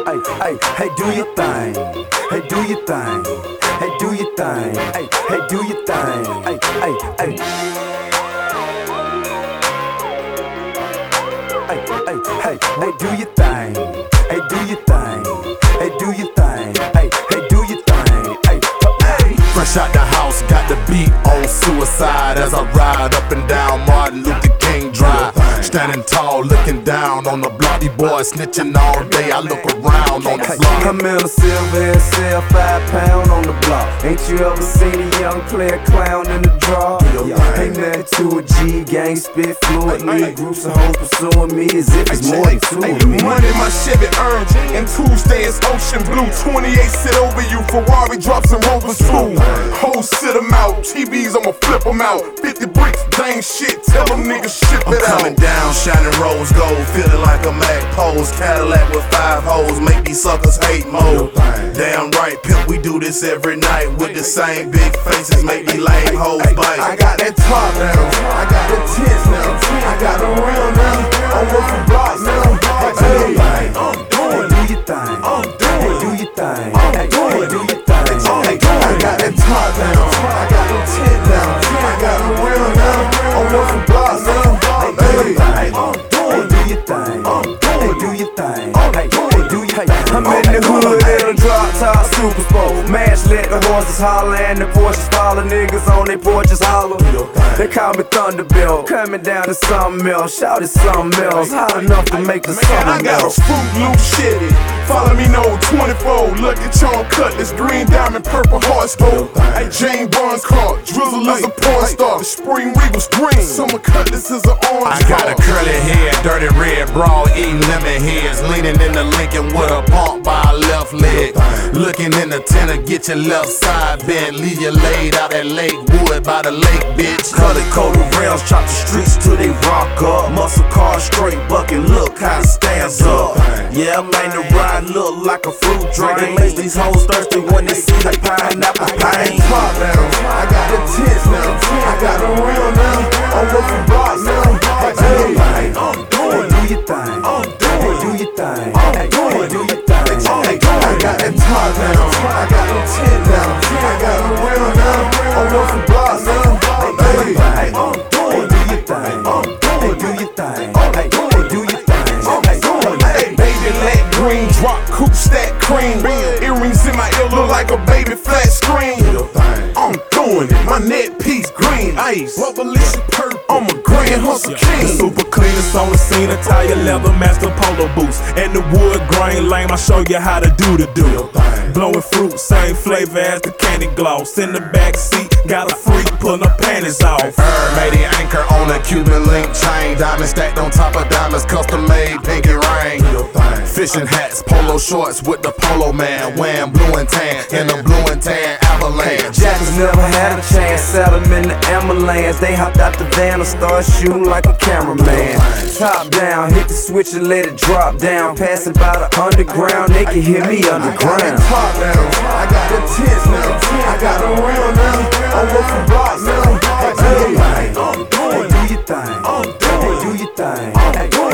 Hey, do your thing. Hey, do your thing. Hey, do your thing. Hey, do your thing. Hey. Hey, do your thing. Hey, do your thing. Hey, do your thing. Hey, do your thing. Hey. Fresh out the house, got the beat on suicide as I ride up and down Martin Luther King Drive. Standing tall, looking down on the block. These boys snitching all day. I look around on the block. I'm in a silver SL, 5 pound on the block. Ain't you ever seen a young player clown in the draw? Ain't nothing to a G, gang spit fluently. Groups of hoes pursuing me as if it's more than two of me. Money my Chevy earned, and Tuesday is ocean blue. 28 sit over you, Ferrari drops and Rovers too. Hoes sit them out, TVs I'ma flip them out. 50 bricks, dang shit, tell them niggas ship it out. Coming down, shining rose gold, feeling like a Mac pose. Cadillac with 5 hoes, make these suckers hate mode. Damn right, pimp, we do this every night. With the same big faces, make these lame hoes bite. I got that top now, I got the tits now, I got the real now, I'm working blocks now. Hey, do your thing. Hey, do your thing. Hey, do your thing. I got that top now, I got the tits now, I got the real now, I'm working blocks now. Hey, do your thing. Hey, do your thing. Hey, do your thing. I'm in the hood in a drop top super sport. Mash let the horses holler and the Porsches follow. Niggas on they porches holler. They call me Thunderbolt. Coming down to something else. Shout it something else. Hot enough to make the summer I got a melt. Fruit Loop Chevy. Follow me no 24. Lucky Charm Cutlass, green diamond, purple horoscope. Hey, Jane Barnes car, Drizzle is a porn star. The Spring Regal's green, Summer Cutlass is an orange. I got a curly head, dirty red bra, eating lemon heads. Leaning in the Lincoln with a pump by a left leg. Looking in the tenor, get your left side bent. Leave you laid out at Lakewood by the lake, bitch. Color-coded rails, chop the streets till they rock up. Muscle car straight bucket, look how it stands up. Yeah, man, the ride look like a fruit drink. It makes these hoes thirsty when they see the pineapple pain. Top now, I got the tits now, I got the real now, I'm working blocks now. Hey, do your thing. Hey, do your thing. Hey, do your thing. I got that top now, I got the tits now, I got the real now, I'm working blocks now. Hey, do your thing. Hey, do your thing. Hey, do your thing. Hey, baby, let green drop, coupe stack cream. Earrings in my ear look like a baby flat screen. I'm doing it, my neck piece green ice, Revolution purple. I'm a grand hustle king. Super cleaners on the scene, Italian leather master polo boots, and the wood grain lame. I show you how to do the do. Blowing fruit, same flavor as the candy gloss. In the back seat, got a freak pulling her panties off. Made the anchor on a Cuban link chain. Diamond stacked on top of diamonds, custom made pinky ring. Fishing hats, polo shorts with the polo man. Wearing blue and tan in the blue and tan avalanche. Jackers never had a chance, sat them in the ambulance. They hopped out the van and started shooting like a cameraman. Top down, hit the switch and let it drop down. Passing by the underground, they can hear me underground. Top now, I got the tits now, I got the real now, I'm working blocks now. Hey, do your thing. Hey, do your thing. Hey, do your thing.